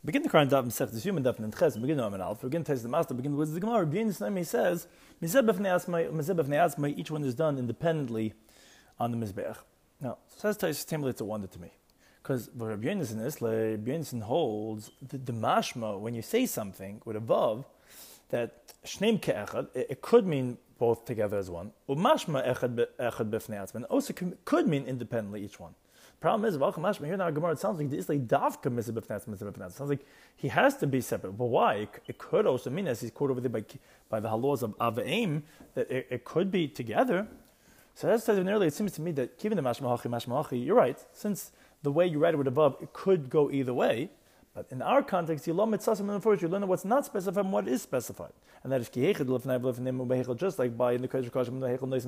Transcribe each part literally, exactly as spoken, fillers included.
Begin the current daf Masechtas Yoma daf Nunches. Begin Amud Aleph. Begin to the master. Begin with the Gemara. Rabbi Yonasan, he says, "Mizeh b'fnei asmai, mizeh b'fnei asmai." Each one is done independently on the mizbeach. Now, says Tais Tamely, it's a wonder to me, because Rabbi Yonasan is like Rabbi Yonasan holds the, the mashma when you say something with a vav that shneim ke'echad, it, it could mean both together as one. Or mashma echad echad b'fnei asmai, and also could mean independently each one. Problem is, here in our Gemara, it sounds like the Islay Davka Mizeh b'fnei asmai, Mizeh b'fnei asmai. It sounds like he has to be separate. But why? It, it could also mean, as he's quoted over there by, by the halahs of Ava'im, that it, it could be together. So as I said earlier, it seems to me that given the mashma hachi, mashma hachi, you're right. Since the way you read it with above, it could go either way. But in our context, you learn you learn what's not specified and what is specified. And that is just like by in the Kodesh Kodesh,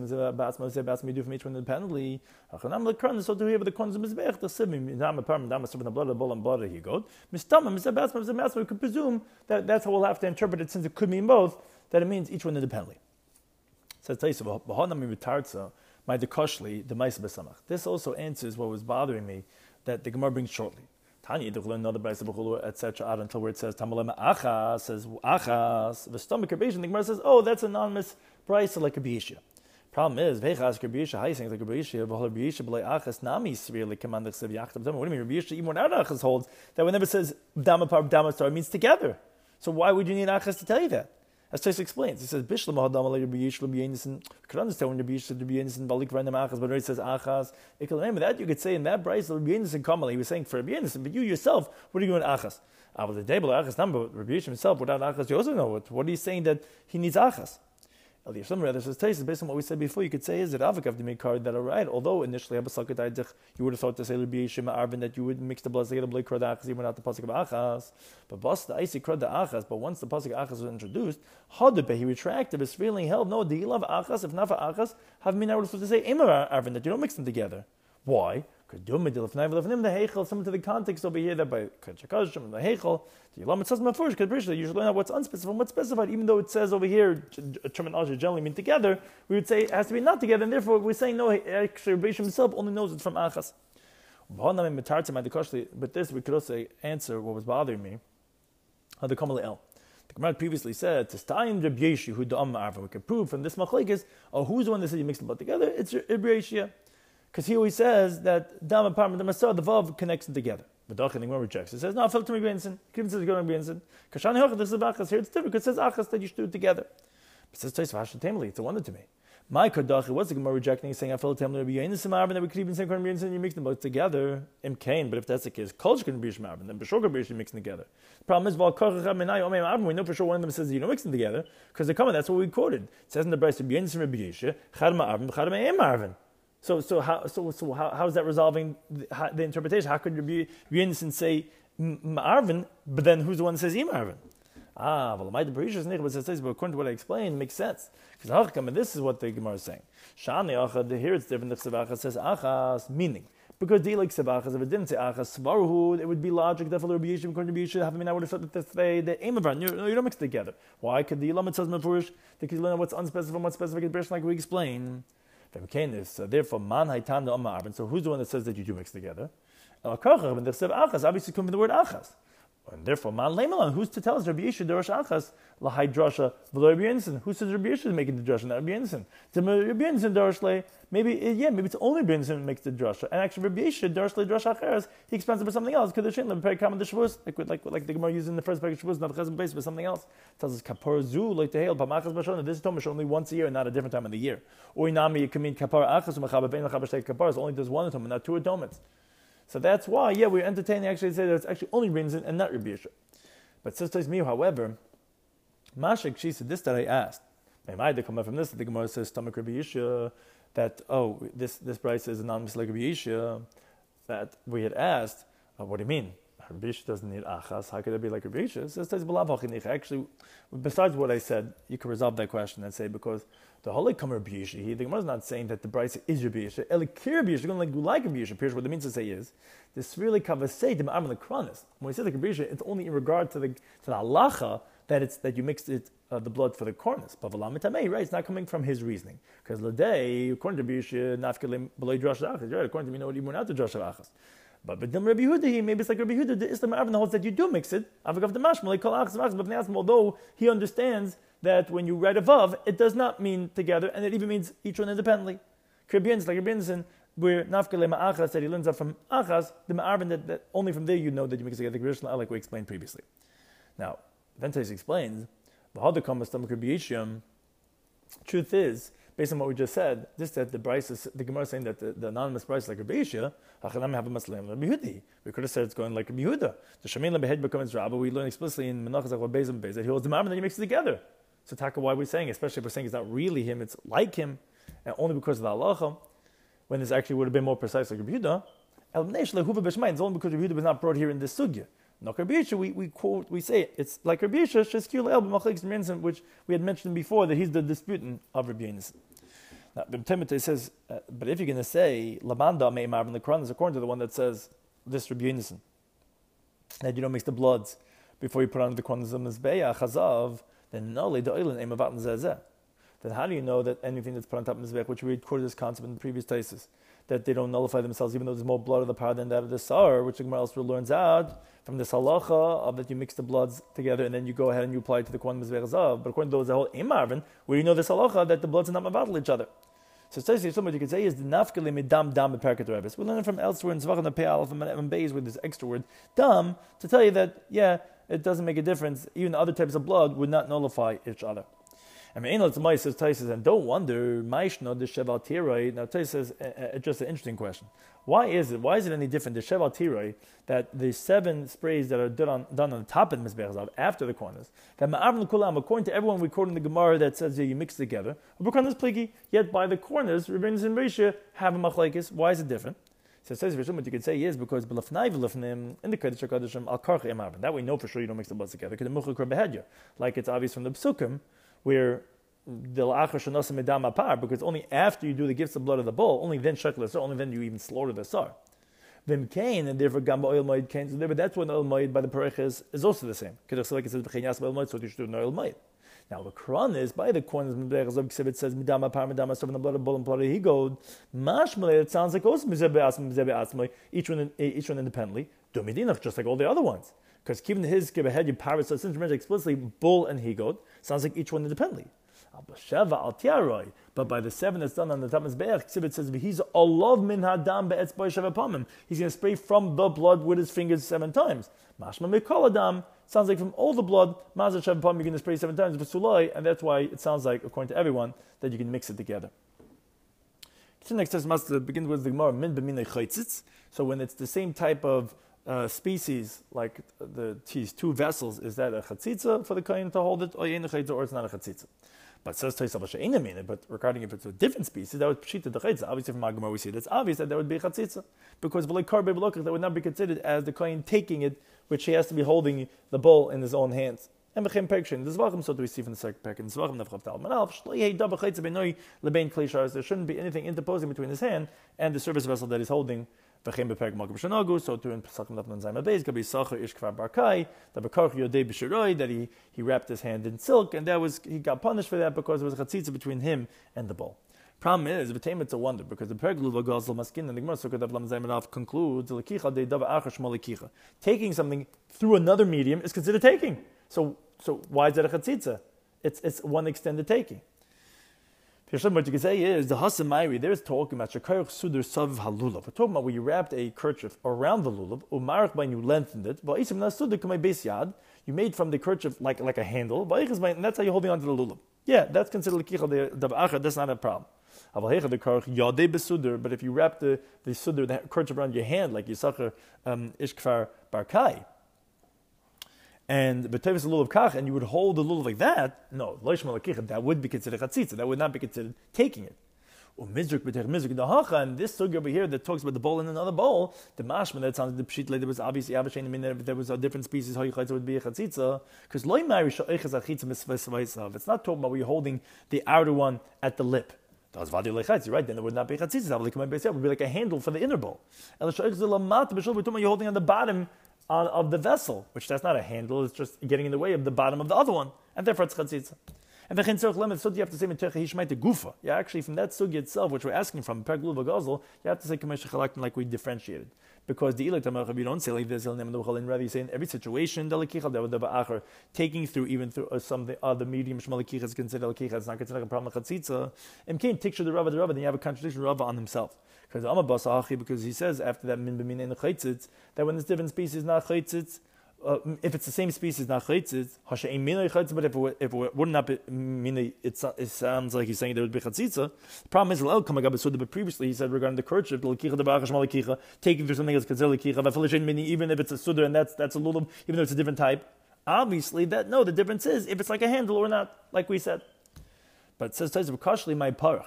you do from each one independently. So to hear the Konzim is Bech, the Sibim, Dama Parm, Dama Sibim, the blood of Bull and blood, he goes. Mistama, we could presume that that's how we'll have to interpret it, since it could mean both, that it means each one independently. Says Taisa, Bahonami Vitarza, my Dekoshli, the Maisa Besamach. This also answers what was bothering me that the Gemara brings shortly. Tanya, you learn another brayso b'chulu, et cetera, until where it says Tamalema Achas, says Achas, the stomach Rabbi. The Gemara says, oh, that's anonymous brayso like Rabbi Yishia. Problem is, Vechas Rabbi Yishia, how you saying like Rabbi Yishia, V'hol Rabbi Yishia b'lei Achas nami svirli kamandach sev yachtav dama. What do you mean, Rabbi Yishia even without Achas holds that whenever it says Dama Par Dama Star, it means together. So why would you need Achas to tell you that? As Tais explains, he says, Bishlam Hadam like Rabbi Yishia, Rabbi Yonasan. You could understand when Rabbi Yishia, Rabbi Yonasan, Balik Randam Achas, but when it says Achas, it can remember that you could say in that brayso Rabbi Yonasan Kamala, he was saying for Rabbi Yonasan, but you yourself, what are you doing Achas? Ah, well, the table Achas number, Rabbi Yishia himself, without Achas, you also know what. What are you saying that he needs Achas? Eliyah Shlomo rather says, Tais, based on what we said before, you could say is that Avikav to make card that are right. Although initially you would have thought to say Rabbi Yishia Arvin that you would mix the bloods together, blade krad Achas, even without the pasuk of Achas. But bas the icy krad Achas. But once the pasuk of Achas was introduced, Hadabe he retracted his feeling held. No, do you love Achas? If not for Achas, have me now to say Imar Arvin that you don't mix them together. Why? Because do me the Heichel, some to the context over here that by Kachakashim the Heichel, the Yom it says Mafurish, because you should learn out what's unspecified and what's specified, even though it says over here terminology generally mean together, we would say it has to be not together, and therefore we're saying no, actually Rabbi himself only knows it's from Achas. But this we could also answer what was bothering me. The Gemara previously said to Stayim Rabbi Yeshua who the Amma Arva. We can prove from this machlekes, oh, who's the one that said you mix them both together? It's Rabbi Yeshua. Because he always says that Dama Parma, the Masar, the Vav connects them together. But the Gemara rejects. It says, no, filter me Benson. Even says, go to Benson. Kashani Hocha, this is Achas. Here it's different because it says Achas that you should do it together. But it says, Tais Vashatamli. It's a wonder to me. My Kodachi, what's the Gemara rejecting? He's saying, I felt Tamli Rabbi Yonasan Marvin, that we could even say Rabbi Yonasan, you mix them both together. Im Kain, but if that's the case, Kolch can be Marvin, then Bashor Rabbi mix them together. The problem is, we know for sure one of them says you don't mix them together, because they're coming, that's what we quoted. It says in the Bryce, Rabbi Yonasan Rabbi Yeshua, Chadma Arvin, Chadma Marvin. So, so how, so, so how, how is that resolving the, how, the interpretation? How could Rabbi Yonasan say Ma'arvin, but then who's the one that says Imarvin? Ah, well, my depreciation is but says, but according to what I explained, it makes sense. Because this is what the Gemara is saying. Shani Achad, here it's different. The Ksavachas says Achas, meaning because the like Ksavachas, if it didn't say Achas Svarhu, it would be logic that for Rabbi Yeshua, according to Rabbi Yeshua, I would have thought that they say the Imarvin. You, no, you don't mix it together. Why? Because the Lamed says Mefurish, because you learn what's unspecified and what's specific in like we explained. So therefore, man haitam the Amma Arvin. So who's the one that says that you do mix together? El Kochav and the Chsev Achas obviously come from the word Achas. And therefore, man leimalan, who's to tell us Rabbi Yeshua Dorosh Achas lahai drasha v'lo Rabbi Yonasan? Who says Rabbi Yeshua is making the drasha, not Rabbi Yonasan? To Rabbi Yonasan Dorosh le, maybe yeah, maybe it's only Rabbi Yonasan makes the drasha, and actually Rabbi Yeshua Dorosh le drasha acheres, he expands it for something else. Because the shin le come the Shavuos, like like like the Gemara used in the first parak Shavuos, not the Chesed base, but something else. It tells us kapar zu like the hail pamachas b'shana. This is tomash only once a year and not a different time of the year. Or inami it can mean kapar achas u'mechaber bein mechaber shtei kapar. It only does one atonement, not two atonements. So that's why yeah we're entertaining actually say that it's actually only Rabbi Yonasan and not Rabbi Yeshua. But Sisters Miu, however, Mashik, she said this that I asked. Maybe they come up from this. The Gemara says, Stomach Rabbi Yeshua, that, oh, this this price is anonymous like Rabbi Yeshua, that we had asked, oh, what do you mean? Rabbi Yeshua doesn't need Achas. How could it be like Rabbi Yeshua? Sisters, actually, besides what I said, you can resolve that question and say, because the Holy Come Rabbi Yeshua, the Gemara is not saying that the price is Rabbi Yeshua. Elikir Rabbi Yeshua, going to like Rabbi Yeshua. Here's what it means to say is, this really kavasei the ma'am lekronis. When we say the Rabbi Yeshua, it's only in regard to the to the halacha that it's that you mixed it uh, the blood for the cornus. But v'lamitamei, right? It's not coming from his reasoning because l'day according to Rabbi Yeshua nafkelim b'loy drash achas. Right? According to me, no, even out the drash achas. But but Rabbi Yehuda, maybe it's like Rabbi Yehuda, the Islam Arvin holds that you do mix it. Although he understands that when you write a vav, it does not mean together, and it even means each one independently. Kribins, like Rabbi Yonson, where Nafkele Ma'achas, that he learns that from Achas, the Ma'arvin, that, that only from there you know that you mix together the like we explained previously. Now, Ventais explains, truth is, based on what we just said, this that the Bryce is, the Gemara is saying that the, the anonymous Bryce like Rabbi Yishia, we could have said it's going like Rabbi Yehuda. The Shemin Lebehed becomes Rabbi. We learn explicitly in Menachas Achor Beis and Beis that he holds the Ma'arvin that he mixes together. So Taka, why are we saying, especially if we're saying it's not really him, it's like him, and only because of the halacha, when this actually would have been more precise like Rabbi Yehuda, it's only because Rabbi Yehuda was not brought here in this sugya. No, Rabbi Yishia, we, we quote, we say it's like Rabbi Yishia, which we had mentioned before that he's the disputant of Rabbi Yonson. Now, B'Temete says, uh, but if you're going to say Lamanda Mei Marvin the Quran is according to the one that says this Rabbi Yonson, that you don't mix the bloods before you put on the Quran Mizbeah Chazav, then no, the Oilin Aim Avat Zezeh. Then how do you know that anything that's put on top of Mizbeach, which we recorded this concept in the previous thesis, that they don't nullify themselves, even though there's more blood of the power than that of the Sar, which the Gemara also learns out from this halacha of that you mix the bloods together and then you go ahead and you apply it to the Quran Mizbeach Zav. But according to those, the whole Imarvin, where you know this halacha that the bloods are not mavatal each other. So essentially, what you could say is the nafkele midam dam b'perket Rebbe. We learn it from elsewhere in Zvach and the Pei Aleph and Beis with this extra word dam to tell you that yeah, it doesn't make a difference. Even other types of blood would not nullify each other. I mean, Tais says, Tais and don't wonder, Maishno, the Sheval Tiroi. Now, Tais says, uh, uh, just an interesting question. Why is it? Why is it any different, the Sheval Tiroi, that the seven sprays that are done on, done on the top of the Mizbeach Zav, after the corners, that Ma'avn Kulam, according to everyone we quote in the Gemara that says yeah, you mix together, yet by the corners, Rebbeinu and Beishia have a machlekes. Why is it different? So it says, what you could say is because in the Kodesh HaKodeshim al karcha imarvin. That we know for sure you don't mix the bloods together. Like it's obvious from the Psukim, where the because only after you do the gifts of blood of the bull, only then shekel the sar, only then you even slaughter the sar. Vim kain, and therefore gamba oil moed kain. So that's when oil moed by the pareches is also the same. Because like it says b'chenyas oil moed, so you should do an oil moed. Now the Quran is by the corners it says midama par midama stuff in the blood of bull and blood of he gold. Mashmalei, it sounds like also mizebe asma mizebe asma, each one each one independently. Domidinach, just like all the other ones. Because keeping his give ahead you paris, so since you mentioned explicitly bull and he gold, sounds like each one independently. But by the seven that's done on the top of his be'ech, it says he's olav min hadam be'etzboi sheva pamim. He's going to spray from the blood with his fingers seven times. Mashma mikol adam sounds like from all the blood, mazah sheva pamim, you're going to spray seven times with sulai, and that's why it sounds like, according to everyone, that you can mix it together. The next test must begin with the Gemara min b'minei chaytzitz. So when it's the same type of uh, species, like the these two vessels, is that a chatzitza for the kohen to hold it, or or it's not a chatzitza? But says but regarding if it's a different species, that would pshita the chaytzah. Obviously, from Agama we see it's obvious that there would be a chatzitza, because v'lei karbe b'lokach, that would not be considered as the kohen taking it, which he has to be holding the bowl in his own hands. And b'chem pekshin, the zvachim, so do we see from the second pek, and zvachim nefchav tal manal shlei daba chaytzah b'noi lebein klei. There shouldn't be anything interposing between his hand and the service vessel that he's holding. So to in Pesachim Lefnan Zayma Beis, Gabi Sacher Ish Kvar Barkai, the Bekarch Yodei B'Shiroi, that he, he wrapped his hand in silk, and that was he got punished for that because there was a chatzitza between him and the bowl. Problem is, V'Teim it's a wonder, because the Perglu V'Gazl Maskin and the Gemara Sukkot Av Lam Zayman concludes Lekicha De Dava Achash Malikicha. Taking something through another medium is considered taking. So so why is that a chatzitza? It's it's one extended taking. What you can say is the Hasamairi. There's talking about shekayach suder sav halulav. We're talking about where you wrapped a kerchief around the lulav, umarach by you lengthened it. But isim nasuder kamay beis yad. You made from the kerchief like like a handle. And that's how you're holding onto the lulav. Yeah, that's considered lekicha de davacha. That's not a problem. But if you wrap the the suder, the kerchief around your hand, like yisacher um, ishkfar barkai, and b'tevis a lulav kach, and you would hold the lulav like that, no, that would be considered chatzitza. That would not be considered taking it. And this sugi over here that talks about the bowl in another bowl, the mashman, that sounds like the pshit, there was obviously avashain, I mean, if there was a different species, how you would be a chatzitza, because loy mari sha'echaz achitza. It's not talking about where you're holding the outer one at the lip. You're right, then it would not be chatzitza. It would be like a handle for the inner bowl. And you're holding on the bottom On, of the vessel, which that's not a handle, it's just getting in the way of the bottom of the other one, and therefore it's chatzitza. And the chintzorch lemon, so you have to say metecha hishmait gufa. Yeah, actually from that sugi itself, which we're asking from perglu v'gazel, you have to say kamesha chalaktin like we differentiated. because the ilik tamach, if you don't say like this, and rather you say in every situation, taking through even through uh, some other medium shmalakicha is considered lakicha, it's not considered a problem chatzitza. And can't picture the Rava the Rava, then you have a contradiction Rava on himself. Because Amabasachi, because he says after that min b'min in the chaytzitz, that when it's different species not chaytzitz, uh, if it's the same species not chaytzitz, hasha ein minay chaytzitz, but if it, if it would not be minay, it, it sounds like he's saying there would be chatzitza. The problem is, but previously he said regarding the courtship, taking through something that's considered lakicha, even if it's a sudar and that's that's a lulav, even though it's a different type. Obviously, that no, the difference is if it's like a handle or not, like we said. But it says kashli my parach.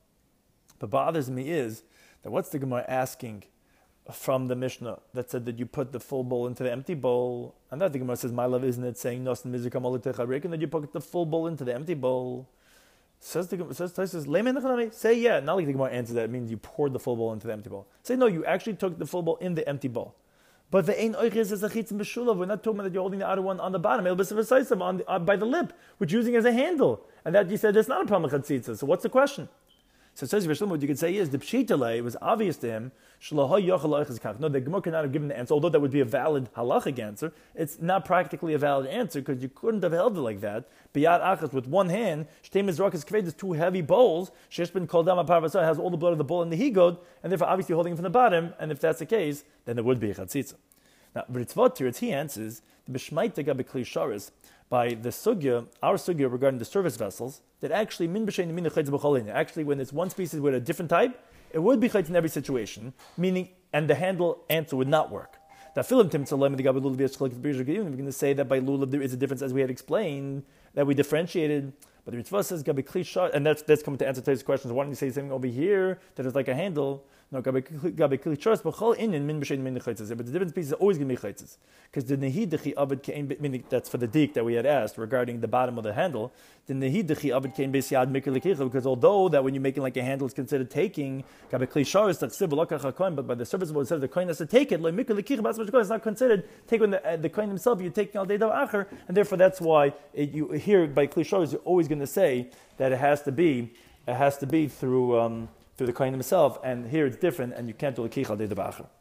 What bothers me is that what's the Gemara asking from the Mishnah that said that you put the full bowl into the empty bowl, and that the Gemara says my love isn't it saying nos mizikam olitecha and that you put the full bowl into the empty bowl. Says the says says Layman say yeah, not like the Gemara answers that it means you poured the full bowl into the empty bowl. Say no, you actually took the full bowl in the empty bowl. But the ein oiches is a chitzim b'shulav. We're not talking about that you're holding the outer one on the bottom, on the, uh, by the lip, which you're using as a handle, and that you said that's not a problem with chatzitza. So what's the question? So it says what you could say is the pshitale. It was obvious to him. No, the Gemara could not have given the answer, although that would be a valid halachic answer. It's not practically a valid answer because you couldn't have held it like that. Biyad achas with one hand, shtei mizrakas kvedas, two heavy bowls. Sheshbin kol dama parvasa has all the blood of the bull in the higod, and therefore obviously holding it from the bottom. And if that's the case, then there would be a chatzitza. Now, Ritzvot he answers the b'shmaita gabe kli sharis by the sugya, our sugya regarding the service vessels, that actually min b'shein min chaytz b'cholin. Actually, when it's one species with a different type, it would be chaytz in every situation, meaning, and the handle answer would not work. That filim tim tzalem the gabe lulav yeshchalik the b'rizh we're going to say that by lulav there is a difference, as we had explained, that we differentiated. But the Ritzvah says gabe kli shar, and that's that's coming to answer today's questions. Why don't you say something over here that is like a handle? No, gabe kli sharis b'chol inin min b'shein min chaytzes. But the different pieces are always going to be chaytzes, because the nehidachi avid came. Meaning that's for the dik that we had asked regarding the bottom of the handle. The nehidachi avid came b'siad mikra lekicha, because although that when you're making like a handle is considered taking gabe kli sharis taksiv v'lokach hakoin, but by the serviceable it says the kohen has to take it. Like mikra lekicha, but it's not considered take when the uh, the kohen himself you're taking al deidav acher, and therefore that's why it, you here by kli sharis you're always going to say that it has to be it has to be through. Um, through the kohen himself, and here it's different, and you can't do the kichal de debacher.